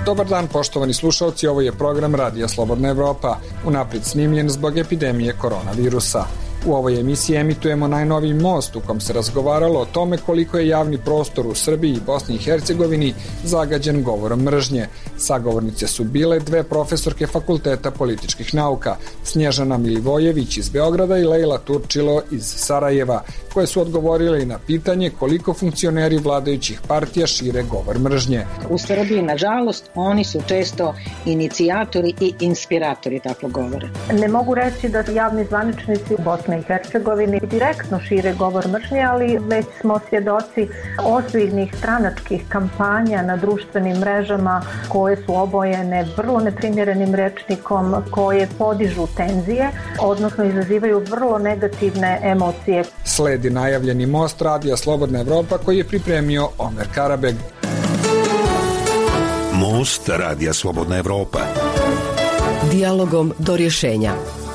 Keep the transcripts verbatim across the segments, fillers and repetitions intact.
Dobar dan, poštovani slušalci, ovo je program Radija Slobodna Evropa, unaprijed snimljen zbog epidemije koronavirusa. U ovoj emisiji emitujemo najnoviji Most u kom se razgovaralo o tome koliko je javni prostor u Srbiji i Bosni i Hercegovini zagađen govorom mržnje. Sagovornice su bile dve profesorke Fakulteta političkih nauka, Snježana Milivojević iz Beograda i Lejla Turčilo iz Sarajeva, koje su odgovorile i na pitanje koliko funkcioneri vladajućih partija šire govor mržnje. U Srbiji, nažalost, oni su često inicijatori i inspiratori takvog govora. Ne mogu reći da javni zvaničnici u Bosni i Hercegovini direktno šire govor mržnje, ali već smo svjedoci ozbiljnih stranačkih kampanja na društvenim mrežama koje su obojene vrlo neprimjerenim rečnikom, koje podižu tenzije, odnosno izazivaju vrlo negativne emocije. Sledi najavljeni Most Radija Slobodna Evropa koji je pripremio Omer Karabeg. Most Radija Slobodna Evropa. Dijalogom do rješenja.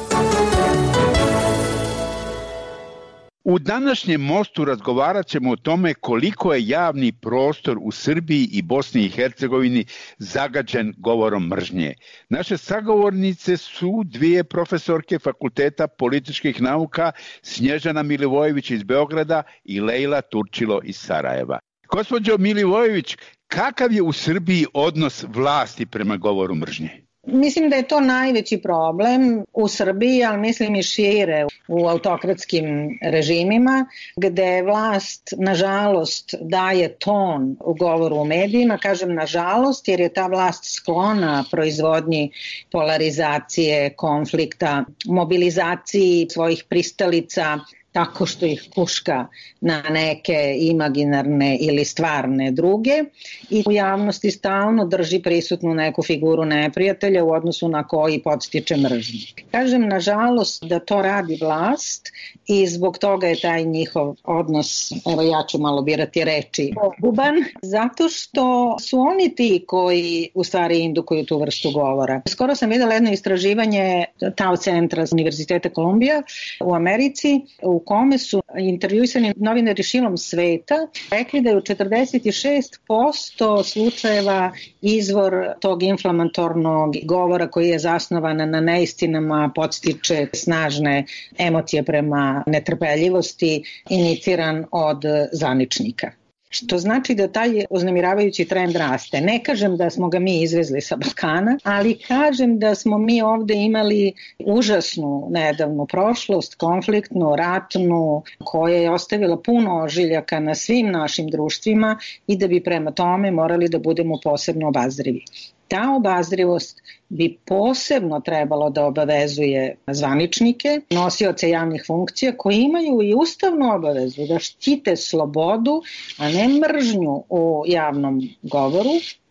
U današnjem Mostu razgovarat ćemo o tome koliko je javni prostor u Srbiji i Bosni i Hercegovini zagađen govorom mržnje. Naše sagovornice su dvije profesorke Fakulteta političkih nauka, Snježana Milivojević iz Beograda i Lejla Turčilo iz Sarajeva. Gospođo Milivojević, kakav je u Srbiji odnos vlasti prema govoru mržnje? Mislim da je to najveći problem u Srbiji, ali mislim i šire u autokratskim režimima, gde vlast, nažalost, daje ton u govoru u medijima. Kažem nažalost, jer je ta vlast sklona proizvodnji polarizacije, konflikta, mobilizaciji svojih pristalica, tako što ih kuška na neke imaginarne ili stvarne druge i u javnosti stalno drži prisutnu neku figuru neprijatelja u odnosu na koji podstiče mržnju. Kažem nažalost da to radi vlast i zbog toga je taj njihov odnos, evo ja ću malo birati reči, guban, zato što su oni ti koji u stvari indukuju tu vrstu govora. Skoro sam videla jedno istraživanje Tao centra Univerziteta Kolumbija u Americi, u kome su intervjuisani novinari širom sveta rekli da je u četrdeset šest posto slučajeva izvor tog inflamatornog govora koji je zasnovan na neistinama, podstiče snažne emocije prema netrpeljivosti, iniciran od zvaničnika. Što znači da taj uznemiravajući trend raste. Ne kažem da smo ga mi izvezli sa Balkana, ali kažem da smo mi ovde imali užasnu nedavnu prošlost, konfliktnu, ratnu, koja je ostavila puno ožiljaka na svim našim društvima i da bi prema tome morali da budemo posebno obazrivi. Ta obazrivost bi posebno trebalo da obavezuje zvaničnike, nosioce javnih funkcija koji imaju i ustavnu obavezu da štite slobodu, a ne mržnju u javnom govoru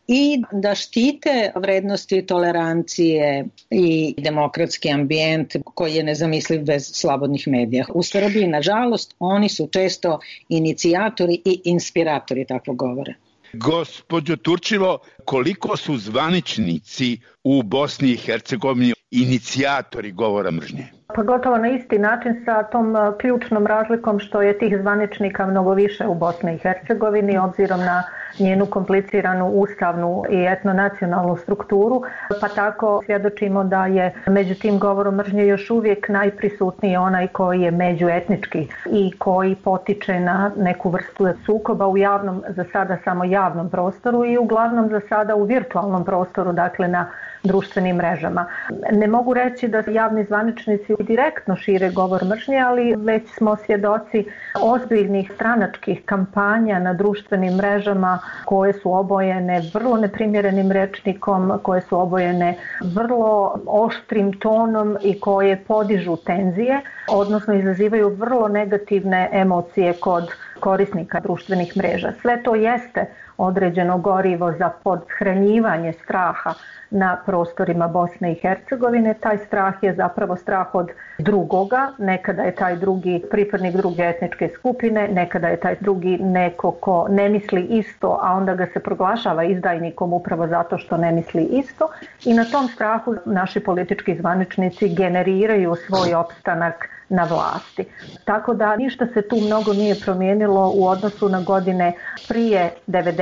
i da štite vrednosti tolerancije i demokratski ambijent koji je nezamisliv bez slobodnih medija. U Srbiji, nažalost, oni su često inicijatori i inspiratori takvog govora. Gospođo Turčilo, koliko su zvaničnici u Bosni i Hercegovini inicijatori govora mržnje? Pa gotovo na isti način sa tom ključnom razlikom što je tih zvaničnika mnogo više u Bosni i Hercegovini obzirom na njenu kompliciranu ustavnu i etnonacionalnu strukturu, pa tako svjedočimo da je među tim govorom mržnje još uvijek najprisutniji onaj koji je međuetnički i koji potiče na neku vrstu sukoba u javnom, za sada samo javnom prostoru i uglavnom za sada u virtualnom prostoru, dakle na društvenim mrežama. Ne mogu reći da javni zvaničnici direktno šire govor mržnje, ali već smo svjedoci ozbiljnih stranačkih kampanja na društvenim mrežama koje su obojene vrlo neprimjerenim rečnikom, koje su obojene vrlo oštrim tonom i koje podižu tenzije, odnosno izazivaju vrlo negativne emocije kod korisnika društvenih mreža. Sve to jeste određeno gorivo za podhranjivanje straha na prostorima Bosne i Hercegovine. Taj strah je zapravo strah od drugoga, nekada je taj drugi pripadnik druge etničke skupine, nekada je taj drugi neko ko ne misli isto, a onda ga se proglašava izdajnikom upravo zato što ne misli isto i na tom strahu naši politički zvaničnici generiraju svoj opstanak na vlasti. Tako da ništa se tu mnogo nije promijenilo u odnosu na godine prije devedesetih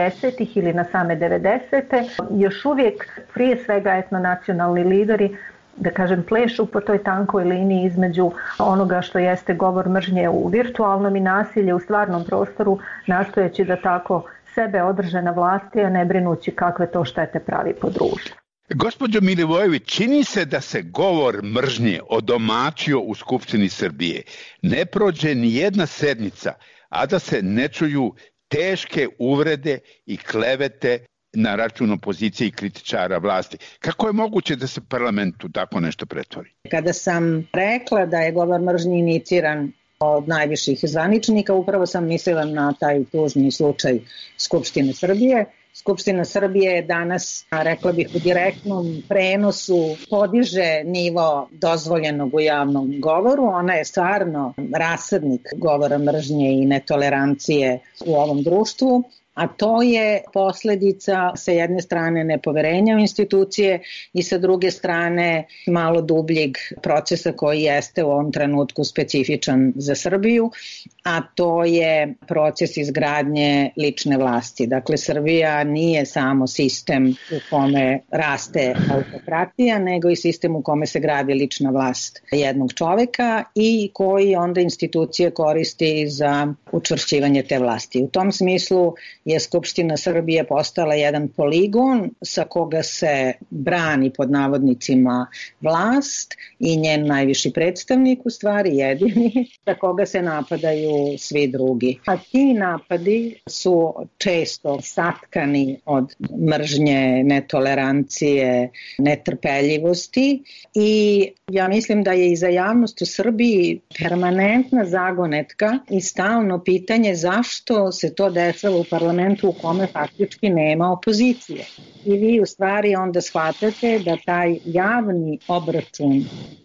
osamdesetih ili na same devedesete. Još uvijek prije svega etnonacionalni lideri, da kažem, plešu po toj tankoj liniji između onoga što jeste govor mržnje u virtualnom i nasilje u stvarnom prostoru, nastojeći da tako sebe održe na vlasti, a ne brinući kakve to štete pravi po društvu. Gospođo Milivojević, čini se da se govor mržnje odomaćio u Skupštini Srbije. Ne prođe ni jedna sednica, a da se ne čuju teške uvrede i klevete na račun opozicije i kritičara vlasti. Kako je moguće da se parlamentu tako nešto pretvori? Kada sam rekla da je govor mržnje iniciran od najviših zvaničnika, upravo sam mislila na taj tužni slučaj Skupštine Srbije. Skupština Srbije je danas, rekla bih, u direktnom prenosu podiže nivo dozvoljenog u javnom govoru. Ona je stvarno rasadnik govora mržnje i netolerancije u ovom društvu, a to je posledica sa jedne strane nepoverenja u institucije i sa druge strane malo dubljeg procesa koji jeste u ovom trenutku specifičan za Srbiju, a to je proces izgradnje lične vlasti. Dakle, Srbija nije samo sistem u kome raste autokratija, nego i sistem u kome se gradi lična vlast jednog čoveka i koji onda institucije koristi za učvršćivanje te vlasti. U tom smislu je Skupština Srbije postala jedan poligon sa koga se brani pod navodnicima vlast i njen najviši predstavnik, u stvari jedini, sa koga se napadaju svi drugi. A ti napadi su često satkani od mržnje, netolerancije, netrpeljivosti i ja mislim da je i za javnost u Srbiji permanentna zagonetka i stalno pitanje zašto se to dešava u parlamentu u kome faktički nema opozicije. I vi u stvari onda shvatate da taj javni obračun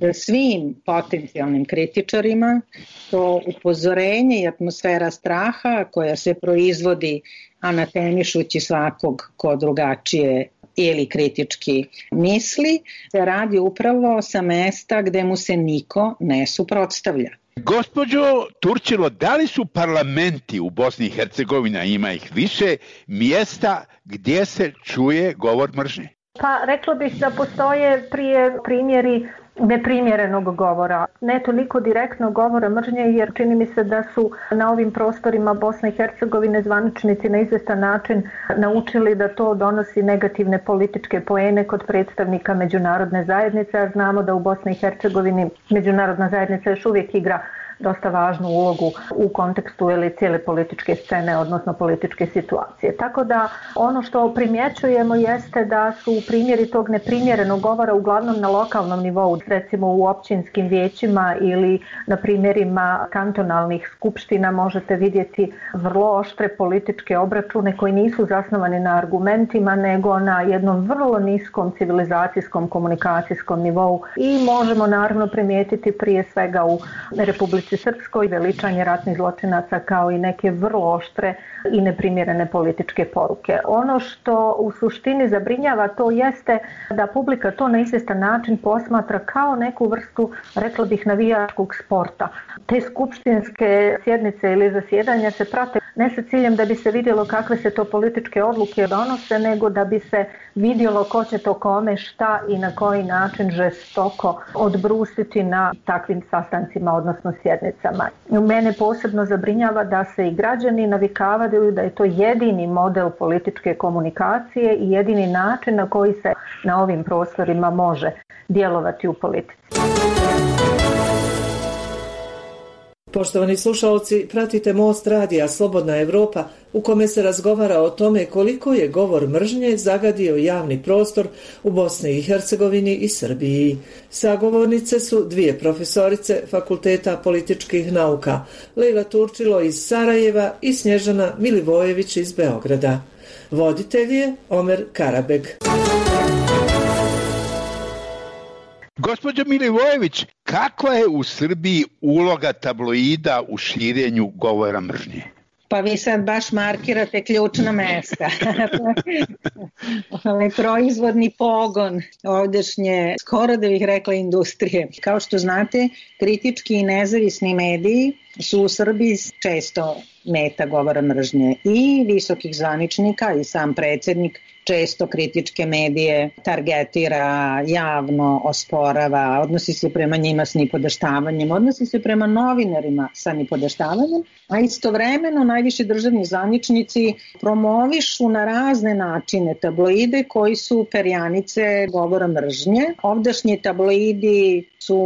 svim potencijalnim kritičarima, to upozorenje i atmosfera straha koja se proizvodi anatemišući svakog ko drugačije ili kritički misli, se radi upravo sa mesta gde mu se niko ne suprotstavlja. Gospođo Turčilo, da li su parlamenti u Bosni i Hercegovini, ima ih više, mjesta gdje se čuje govor mržnje? Pa rekla bih da postoje prije primjeri neprimjerenog govora. Ne toliko direktno govora mržnje, jer čini mi se da su na ovim prostorima Bosne i Hercegovine zvaničnici na izvestan način naučili da to donosi negativne političke poene kod predstavnika međunarodne zajednice. Znamo da u Bosni i Hercegovini međunarodna zajednica još uvijek igra dosta važnu ulogu u kontekstu ili cijele političke scene, odnosno političke situacije. Tako da ono što primjećujemo jeste da su primjeri tog neprimjerenog govora uglavnom na lokalnom nivou, recimo u općinskim vijećima ili na primjerima kantonalnih skupština možete vidjeti vrlo oštre političke obračune koji nisu zasnovani na argumentima nego na jednom vrlo niskom civilizacijskom komunikacijskom nivou i možemo naravno primijetiti prije svega u Republici Srpskoj veličanje ratnih zločinaca kao i neke vrlo oštre i neprimjerene političke poruke. Ono što u suštini zabrinjava to jeste da publika to na izvjestan način posmatra kao neku vrstu, rekla bih, navijačkog sporta. Te skupštinske sjednice ili zasjedanja se prate ne sa ciljem da bi se vidjelo kakve se to političke odluke donose, nego da bi se vidjelo ko će to kome šta i na koji način žestoko odbrusiti na takvim sastancima, odnosno sjednicama. Mene posebno zabrinjava da se i građani navikavaju da je to jedini model političke komunikacije i jedini način na koji se na ovim prostorima može djelovati u politici. Poštovani slušalci, pratite Most radija Slobodna Evropa u kome se razgovara o tome koliko je govor mržnje zagadio javni prostor u Bosni i Hercegovini i Srbiji. Sagovornice su dvije profesorice Fakulteta političkih nauka, Lejla Turčilo iz Sarajeva i Snježana Milivojević iz Beograda. Voditelj je Omer Karabeg. Gospođo Milivojević, kakva je u Srbiji uloga tabloida u širenju govora mržnje? Pa vi sad baš markirate ključna mesta. Proizvodni pogon ovdešnje, skoro da bih rekla industrije. Kao što znate, kritički i nezavisni mediji su u Srbiji često meta govora mržnje i visokih zvaničnika i sam predsjednik često kritičke medije targetira, javno osporava, odnosi se prema njima s nipodaštavanjem, odnosi se prema novinarima sa nipodaštavanjem, a istovremeno najviši državni zvaničnici promovišu na razne načine tabloide koji su perjanice govora mržnje. Ovdašnji tabloidi su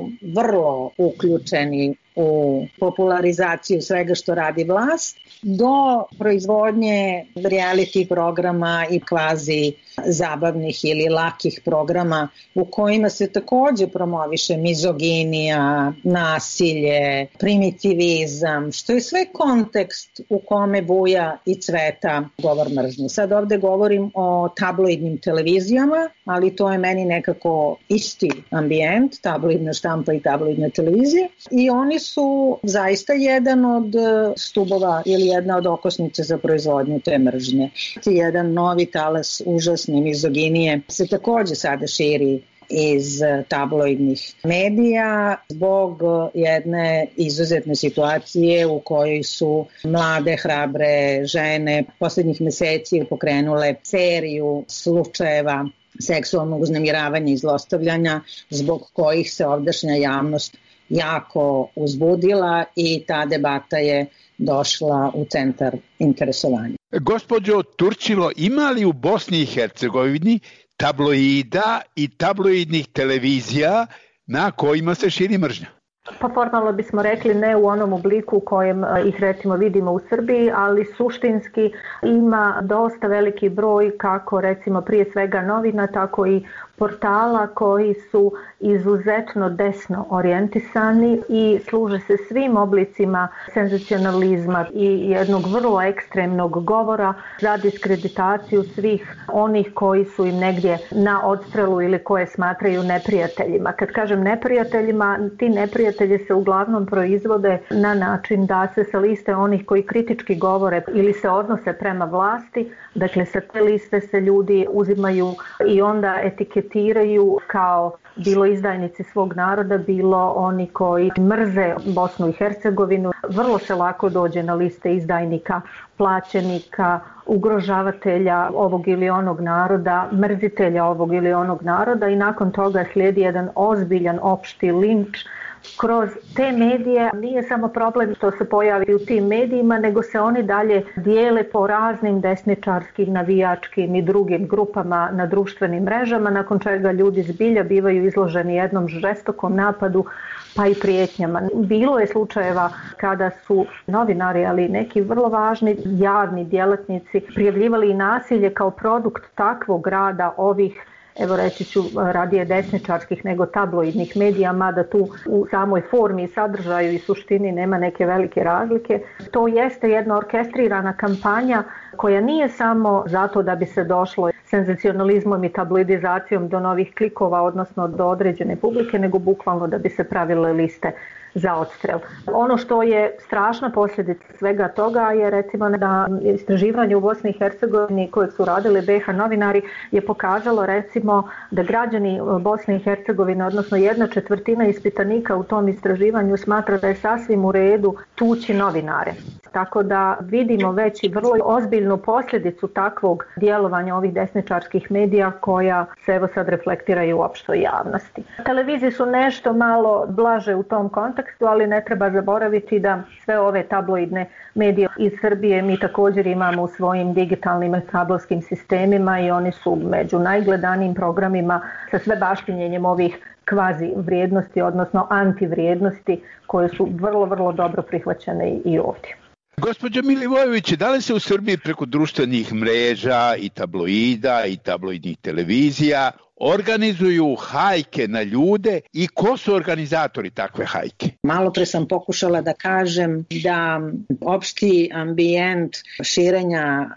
vrlo uključeni u popularizaciju svega što radi vlast, do proizvodnje reality programa i kvazi zabavnih ili lakih programa u kojima se takođe promoviše mizoginija, nasilje, primitivizam, što je sve kontekst u kome buja i cveta govor mržnje. Sad ovde govorim o tabloidnim televizijama, ali to je meni nekako isti ambijent, tabloidna štampa i tabloidna televizija, i oni su zaista jedan od stubova ili jedna od okosnica za proizvodnju te mržnje. Jedan novi talas užasne mizoginije se takođe sada širi iz tabloidnih medija zbog jedne izuzetne situacije u kojoj su mlade, hrabre žene poslednjih meseci pokrenule seriju slučajeva seksualnog uznemiravanja i zlostavljanja zbog kojih se ovdašnja javnost jako uzbudila i ta debata je došla u centar interesovanja. Gospođo Turčilo, ima li u Bosni i Hercegovini tabloida i tabloidnih televizija na kojima se širi mržnja? Pa formalno bismo rekli ne u onom obliku u kojem ih recimo vidimo u Srbiji, ali suštinski ima dosta veliki broj kako recimo prije svega novina, tako i portala koji su izuzetno desno orijentisani i služe se svim oblicima senzacionalizma i jednog vrlo ekstremnog govora za diskreditaciju svih onih koji su im negdje na odstrelu ili koje smatraju neprijateljima. Kad kažem neprijateljima, ti neprijatelji se uglavnom proizvode na način da se sa liste onih koji kritički govore ili se odnose prema vlasti, dakle sa te liste se ljudi uzimaju i onda etiketiraju kao bilo izdajnici svog naroda, bilo oni koji mrze Bosnu i Hercegovinu. Vrlo se lako dođe na liste izdajnika, plaćenika, ugrožavatelja ovog ili onog naroda, mrzitelja ovog ili onog naroda i nakon toga slijedi jedan ozbiljan opšti linč kroz te medije. Nije samo problem što se pojavi u tim medijima, nego se oni dalje dijele po raznim desničarskim, navijačkim i drugim grupama na društvenim mrežama, nakon čega ljudi zbilja bivaju izloženi jednom žestokom napadu pa i prijetnjama. Bilo je slučajeva kada su novinari, ali neki vrlo važni javni djelatnici prijavljivali i nasilje kao produkt takvog rada ovih, evo reći ću radije desničarskih nego tabloidnih medija, mada tu u samoj formi i sadržaju i suštini nema neke velike razlike. To jeste jedna orkestrirana kampanja koja nije samo zato da bi se došlo senzacionalizmom i tabloidizacijom do novih klikova, odnosno do određene publike, nego bukvalno da bi se pravile liste za odstrel. Ono što je strašna posljedica svega toga je recimo da istraživanje u Bosni i Hercegovini koje su radili B H novinari je pokazalo recimo da građani Bosne i Hercegovine, odnosno jedna četvrtina ispitanika u tom istraživanju smatra da je sasvim u redu tući novinare. Tako da vidimo već i vrlo ozbiljnu posljedicu takvog djelovanja ovih desničarskih medija koja se evo sad reflektira i u opštoj javnosti. Televizije su nešto malo blaže u tom kontekstu, ali ne treba zaboraviti da sve ove tabloidne medije iz Srbije mi također imamo u svojim digitalnim i kablovskim sistemima i oni su među najgledanijim programima sa sve baštinjenjem ovih kvazi vrijednosti, odnosno antivrijednosti koje su vrlo, vrlo dobro prihvaćene i ovdje. Gospođo Milivojević, da li se u Srbiji preko društvenih mreža i tabloida i tabloidnih televizija organizuju hajke na ljude i ko su organizatori takve hajke? Malo pre sam pokušala da kažem da opšti ambijent širenja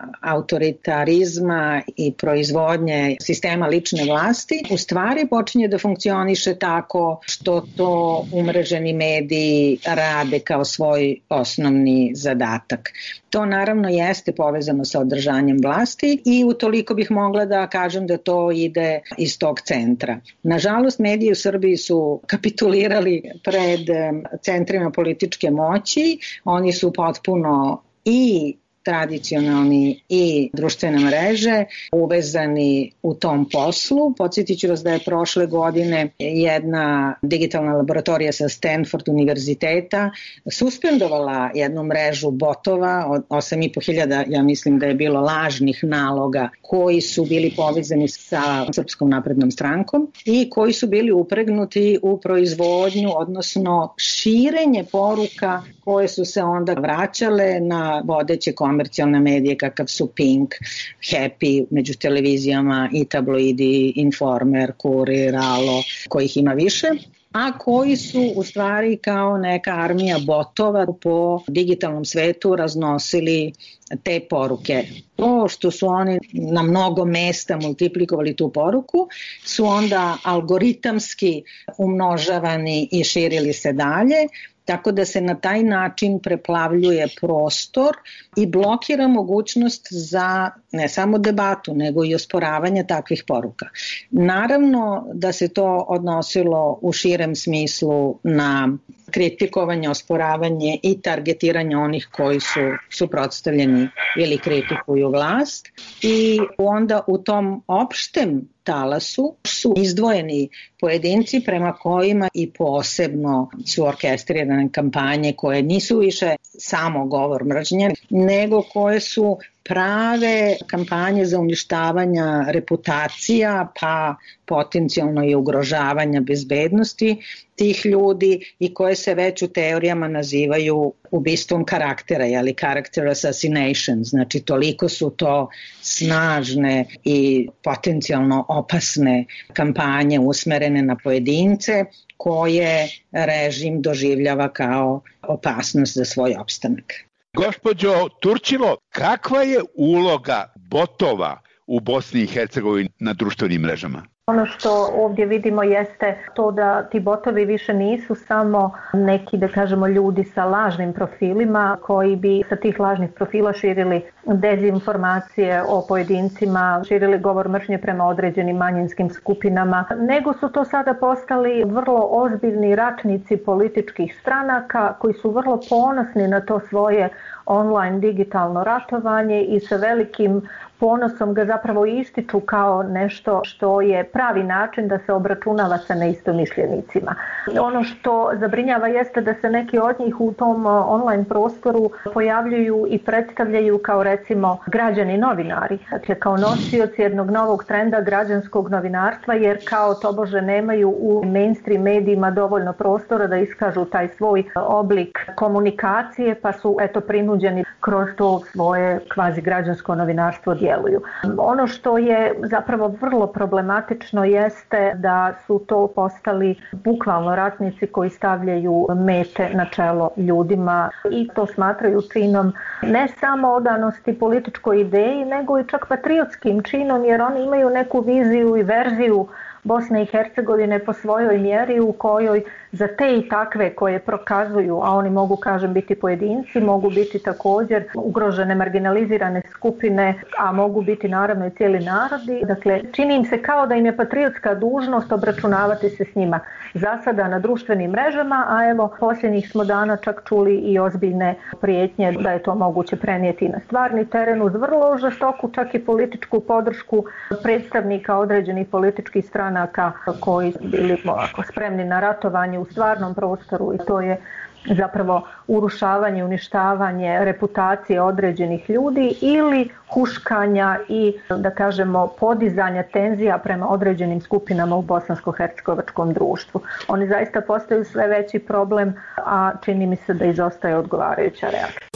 autoritarizma i proizvodnje sistema lične vlasti u stvari počinje da funkcioniše tako što to umreženi mediji rade kao svoj osnovni zadatak. To naravno jeste povezano sa održanjem vlasti i utoliko bih mogla da kažem da to ide iz tog centra. Nažalost, mediji u Srbiji su kapitulirali pred centrima političke moći, oni su potpuno i tradicionalni i društvene mreže uvezani u tom poslu. Podsjetit ću vas da je prošle godine jedna digitalna laboratorija sa Stanford univerziteta suspendovala jednu mrežu botova od osam i po hiljada, ja mislim da je bilo lažnih naloga koji su bili povezani sa Srpskom naprednom strankom i koji su bili upregnuti u proizvodnju, odnosno širenje poruka koje su se onda vraćale na vodeće komercijalne medije kakav su Pink, Happy, među televizijama i tabloidi, Informer, Kurir, Alo, kojih ima više, a koji su u stvari kao neka armija botova po digitalnom svetu raznosili te poruke. To što su oni na mnogo mesta multiplikovali tu poruku su onda algoritamski umnožavani i širili se dalje, tako da se na taj način preplavljuje prostor i blokira mogućnost za ne samo debatu, nego i osporavanje takvih poruka. Naravno da se to odnosilo u širem smislu na kritikovanje, osporavanje i targetiranje onih koji su suprotstavljeni ili kritikuju vlast i onda u tom opštem talasu su izdvojeni pojedinci prema kojima i posebno su orkestrirane kampanje koje nisu više samo govor mržnje, nego koje su prave kampanje za uništavanja reputacija, pa potencijalno i ugrožavanja bezbednosti tih ljudi i koje se već u teorijama nazivaju ubistvom karaktera, jeli character assassination, znači toliko su to snažne i potencijalno opasne kampanje usmerene na pojedince koje režim doživljava kao opasnost za svoj opstanak. Gospođo Turčilo, kakva je uloga botova u Bosni i Hercegovini na društvenim mrežama? Ono što ovdje vidimo jeste to da ti botovi više nisu samo neki, da kažemo, ljudi sa lažnim profilima koji bi sa tih lažnih profila širili dezinformacije o pojedincima, širili govor mržnje prema određenim manjinskim skupinama, nego su to sada postali vrlo ozbiljni ratnici političkih stranaka koji su vrlo ponosni na to svoje online digitalno ratovanje i sa velikim ponosom ga zapravo ističu kao nešto što je pravi način da se obračunava sa neistomišljenicima. Ono što zabrinjava jeste da se neki od njih u tom online prostoru pojavljuju i predstavljaju kao recimo građani novinari, dakle kao nosioci jednog novog trenda građanskog novinarstva, jer kao tobože nemaju u mainstream medijima dovoljno prostora da iskažu taj svoj oblik komunikacije, pa su eto prinuđeni kroz to svoje kvazi građansko novinarstvo djeluju. Ono što je zapravo vrlo problematično jeste da su to postali bukvalno ratnici koji stavljaju mete na čelo ljudima i to smatraju činom ne samo odanosti političkoj ideji, nego i čak patriotskim činom, jer oni imaju neku viziju i verziju Bosne i Hercegovine po svojoj mjeri u kojoj za te i takve koje prokazuju, a oni mogu, kažem, biti pojedinci, mogu biti također ugrožene, marginalizirane skupine, a mogu biti naravno i cijeli narodi. Dakle, čini im se kao da im je patriotska dužnost obračunavati se s njima. Za sada na društvenim mrežama, a evo posljednjih smo dana čak čuli i ozbiljne prijetnje da je to moguće prenijeti na stvarni teren uz vrlo žestoku čak i političku podršku predstavnika određenih političkih stranaka koji su bili ovako spremni na ratovanje u stvarnom prostoru i to je zapravo urušavanje, uništavanje reputacije određenih ljudi ili huškanja i, da kažemo, podizanja tenzija prema određenim skupinama u bosansko-hercegovačkom društvu. Oni zaista postaju sve veći problem, a čini mi se da izostaje odgovarajuća reakcija.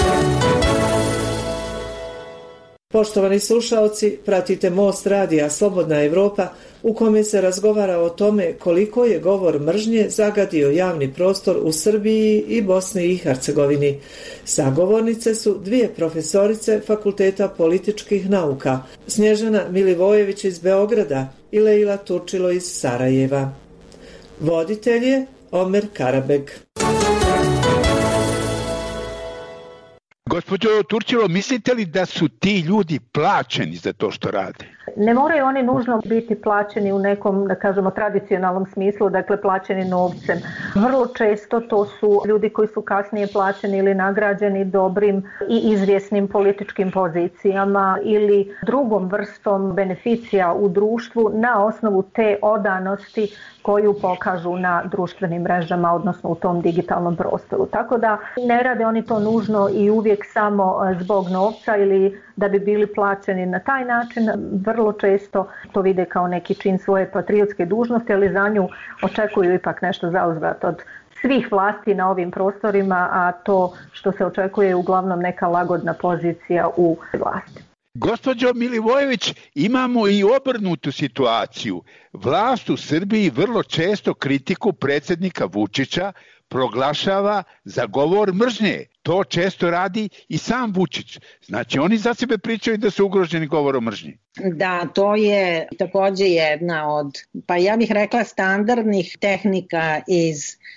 Poštovani slušaoci, pratite Most radija Slobodna Evropa u kome se razgovara o tome koliko je govor mržnje zagadio javni prostor u Srbiji i Bosni i Hercegovini. Sagovornice su dvije profesorice Fakulteta političkih nauka, Snježana Milivojević iz Beograda i Lejla Turčilo iz Sarajeva. Voditelj je Omer Karabeg. Gospođo Turčilo, mislite li da su ti ljudi plaćeni za to što rade? Ne moraju oni nužno biti plaćeni u nekom, da kažemo, tradicionalnom smislu, dakle plaćeni novcem. Vrlo često to su ljudi koji su kasnije plaćeni ili nagrađeni dobrim i izvjesnim političkim pozicijama ili drugom vrstom beneficija u društvu na osnovu te odanosti koju pokažu na društvenim mrežama, odnosno u tom digitalnom prostoru. Tako da ne rade oni to nužno i uvijek samo zbog novca ili da bi bili plaćeni na taj način. Vrlo često to vide kao neki čin svoje patriotske dužnosti, ali za nju očekuju ipak nešto zauzvrat od svih vlasti na ovim prostorima, a to što se očekuje je uglavnom neka lagodna pozicija u vlasti. Gospođo Milivojević, imamo i obrnutu situaciju. Vlast u Srbiji vrlo često kritiku predsjednika Vučića proglašava za govor mržnje. To često radi i sam Vučić. Znači oni za sebe pričaju da su ugroženi govorom mržnje. Da, to je takođe jedna od, pa ja bih rekla, standardnih tehnika iz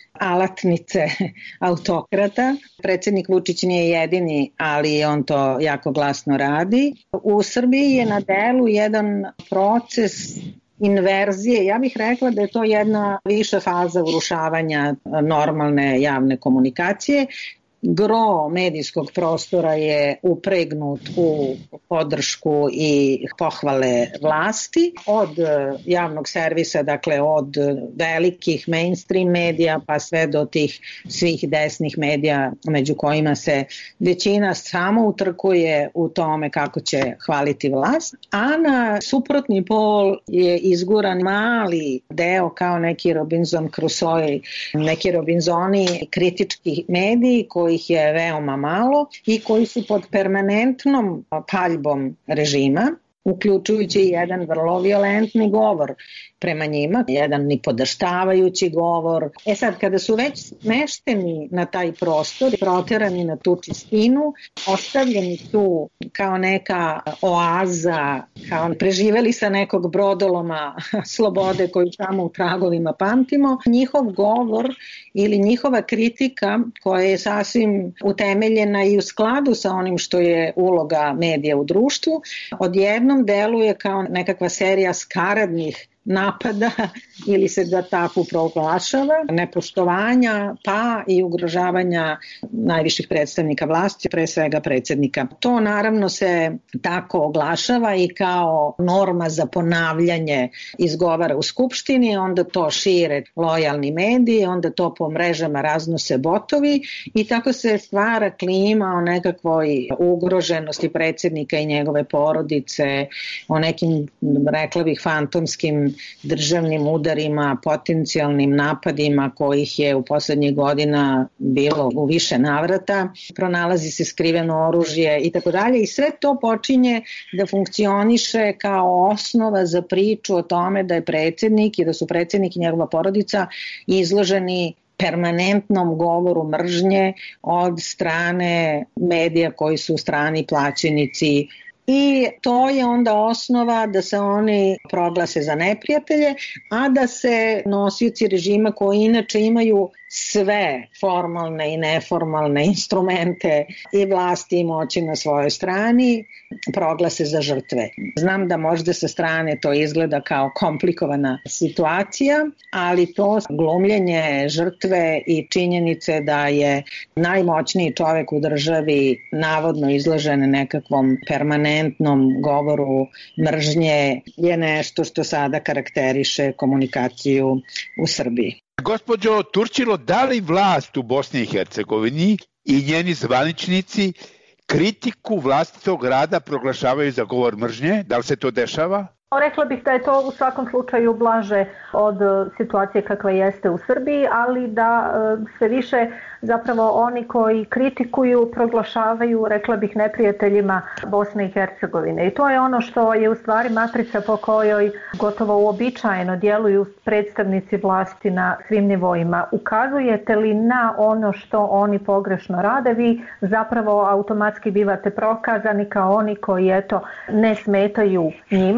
alatnice autokrata. Predsjednik Vučić nije jedini, ali on to jako glasno radi. U Srbiji je na delu jedan proces inverzije. Ja bih rekla da je to jedna viša faza urušavanja normalne javne komunikacije. Gro medijskog prostora je upregnut u podršku i pohvale vlasti od javnog servisa, dakle od velikih mainstream medija pa sve do tih svih desnih medija među kojima se većina samo utrkuje u tome kako će hvaliti vlast, a na suprotni pol je izguran mali deo kao neki Robinson Crusoe, neki Robinsoni kritički mediji koji ih je veoma malo i koji su pod permanentnom paljbom režima, uključujući jedan vrlo violentni govor prema njima, jedan nipodaštavajući govor. E sad, kada su već smešteni na taj prostor, proterani na tu čistinu, ostavljeni tu kao neka oaza, kao preživeli sa nekog brodoloma slobode koju samo u tragovima pamtimo, njihov govor ili njihova kritika koja je sasvim utemeljena i u skladu sa onim što je uloga medija u društvu, odjednom deluje kao nekakva serija skaradnih napada ili se da tako proglašava, nepoštovanja pa i ugrožavanja najviših predstavnika vlasti, pre svega predsjednika. To naravno se tako oglašava i kao norma za ponavljanje izgovara u Skupštini, onda to šire lojalni mediji, onda to po mrežama raznose botovi i tako se stvara klima o nekakvoj ugroženosti predsjednika i njegove porodice, o nekim, rekla bih, fantomskim državnim udarima, potencijalnim napadima kojih je u poslednjih godina bilo u više navrata, pronalazi se skriveno oružje i tako dalje i sve to počinje da funkcioniše kao osnova za priču o tome da je predsjednik i da su predsjednik i njegova porodica izloženi permanentnom govoru mržnje od strane medija koji su strani plaćenici. I to je onda osnova da se oni proglase za neprijatelje, a da se nosioci režima koji inače imaju sve formalne i neformalne instrumente i vlasti i moći na svojoj strani proglase za žrtve. Znam da možda sa strane to izgleda kao komplikovana situacija, ali to glumljenje žrtve i činjenice da je najmoćniji čovek u državi navodno izložen nekakvom permanentnom govoru mržnje je nešto što sada karakteriše komunikaciju u Srbiji. Gospođo Turčilo, da li vlast u Bosni i Hercegovini i njeni zvaničnici kritiku vlastitog rada proglašavaju za govor mržnje? Da li se to dešava? Rekla bih da je to u svakom slučaju blaže od situacije kakva jeste u Srbiji, ali da sve više zapravo oni koji kritikuju proglašavaju, rekla bih, neprijateljima Bosne i Hercegovine. I to je ono što je u stvari matrica po kojoj gotovo uobičajeno djeluju predstavnici vlasti na svim nivoima. Ukazujete li na ono što oni pogrešno rade, vi zapravo automatski bivate prokazani kao oni koji eto ne smetaju njima, nego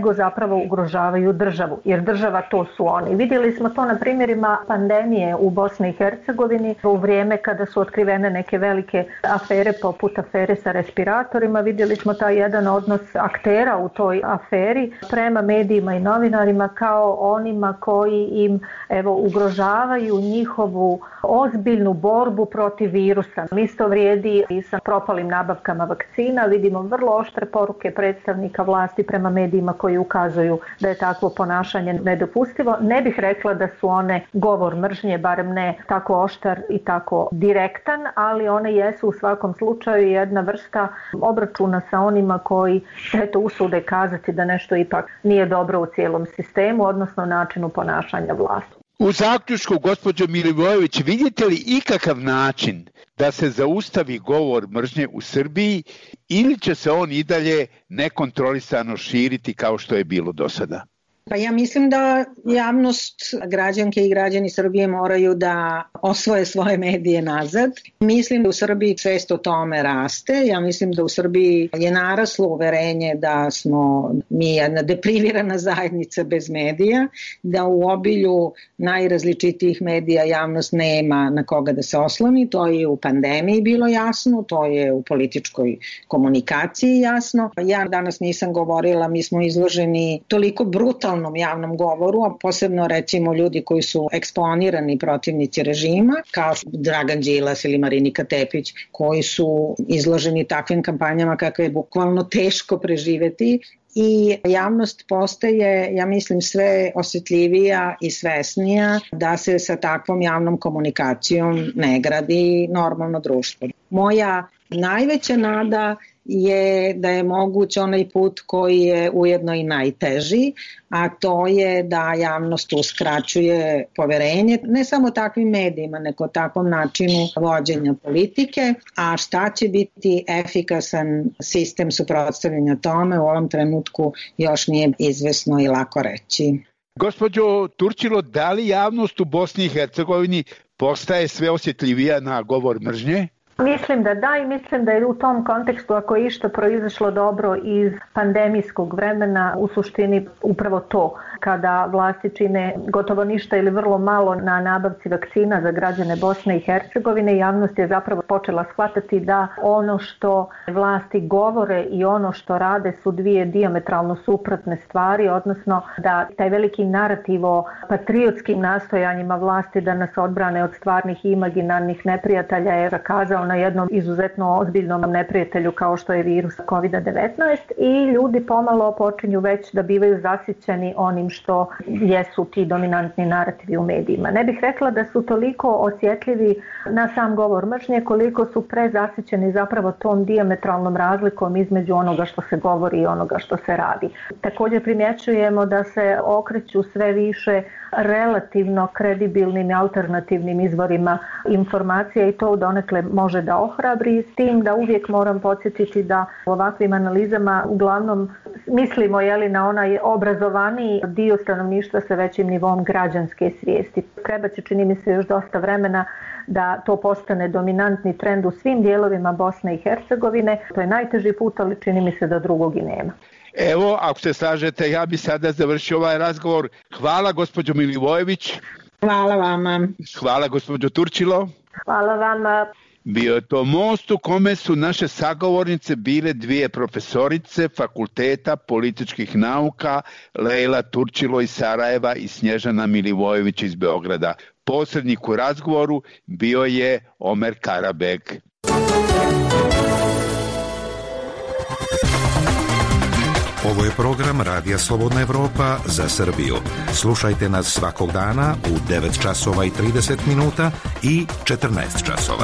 nego zapravo ugrožavaju državu, jer država to su oni. Vidjeli smo to na primjerima pandemije u Bosni i Hercegovini u vrijeme kada su otkrivene neke velike afere poput afere sa respiratorima. Vidjeli smo taj jedan odnos aktera u toj aferi prema medijima i novinarima kao onima koji im evo ugrožavaju njihovu ozbiljnu borbu protiv virusa. Isto vrijedi i sa propalim nabavkama vakcina. Vidimo vrlo oštre poruke predstavnika vlasti prema medijima koji ukazuju da je takvo ponašanje nedopustivo. Ne bih rekla da su one govor mržnje, barem ne tako oštar i tako direktan, ali one jesu u svakom slučaju jedna vrsta obračuna sa onima koji eto usude kazati da nešto ipak nije dobro u cijelom sistemu, odnosno načinu ponašanja vlasti. U zaključku, gospođo Milivojević, vidite li ikakav način da se zaustavi govor mržnje u Srbiji ili će se on i dalje nekontrolisano širiti kao što je bilo do sada? Pa ja mislim da javnost, građanke i građani Srbije moraju da osvoje svoje medije nazad. Mislim da u Srbiji svest o tome raste. Ja mislim da u Srbiji je naraslo uverenje da smo mi jedna deprivirana zajednica bez medija, da u obilju najrazličitijih medija javnost nema na koga da se osloni. To je u pandemiji bilo jasno, to je u političkoj komunikaciji jasno. Ja danas nisam govorila, mi smo izloženi toliko brutalno javnom govoru, a posebno recimo ljudi koji su eksponirani protivnici režima, kao Dragan Đilas ili Marinika Tepić, koji su izloženi takvim kampanjama kakve je bukvalno teško preživeti. I javnost postaje, ja mislim, sve osjetljivija i svesnija da se sa takvom javnom komunikacijom ne gradi normalno društvo. Moja najveća nada je da je moguć onaj put koji je ujedno i najteži, a to je da javnost uskraćuje poverenje ne samo takvim medijima, nego takvom načinu vođenja politike, a šta će biti efikasan sistem suprotstavljanja tome u ovom trenutku još nije izvesno i lako reći. Gospođo Turčilo, da li javnost u Bosni i Hercegovini postaje sve osjetljivija na govor mržnje? Mislim da da i mislim da je u tom kontekstu, ako je išta proizašlo dobro iz pandemijskog vremena, u suštini upravo to, kada vlasti čine gotovo ništa ili vrlo malo na nabavci vakcina za građane Bosne i Hercegovine, javnost je zapravo počela shvatati da ono što vlasti govore i ono što rade su dvije dijametralno suprotne stvari, odnosno da taj veliki narativ o patriotskim nastojanjima vlasti da nas odbrane od stvarnih i imaginarnih neprijatelja je zakazao na jednom izuzetno ozbiljnom neprijatelju kao što je virus kovid devetnaest i ljudi pomalo počinju već da bivaju zasićeni onim što jesu ti dominantni narativi u medijima. Ne bih rekla da su toliko osjetljivi na sam govor mržnje koliko su prezasićeni zapravo tom dijametralnom razlikom između onoga što se govori i onoga što se radi. Također primjećujemo da se okreću sve više relativno kredibilnim i alternativnim izvorima informacija i to donekle može da ohrabri, s tim da uvijek moram podsjetiti da u ovakvim analizama uglavnom mislimo jeli, na onaj obrazovaniji dio stanovništva sa većim nivom građanske svijesti. Treba će, čini mi se, još dosta vremena da to postane dominantni trend u svim dijelovima Bosne i Hercegovine. To je najteži put, ali čini mi se da drugog i nema. Evo, ako se slažete, ja bi sada završio ovaj razgovor. Hvala gospođo Milivojević. Hvala vama. Hvala gospođo Turčilo. Hvala vama. Bio je to most u kome su naše sagovornice bile dvije profesorice Fakulteta političkih nauka, Lejla Turčilo iz Sarajeva i Snježana Milivojević iz Beograda. Posrednik u razgovoru bio je Omer Karabeg. Ovo je program Radija Slobodna Evropa za Srbiju. Slušajte nas svakog dana u devet časova i trideset minuta i četrnaest časova.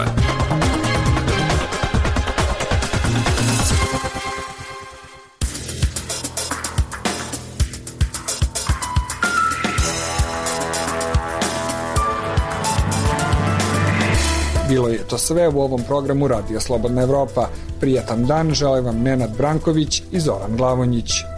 Bilo je to sve u ovom programu Radija Slobodna Evropa. Prijatan dan žele vam Nenad Branković i Zoran Glavonjić.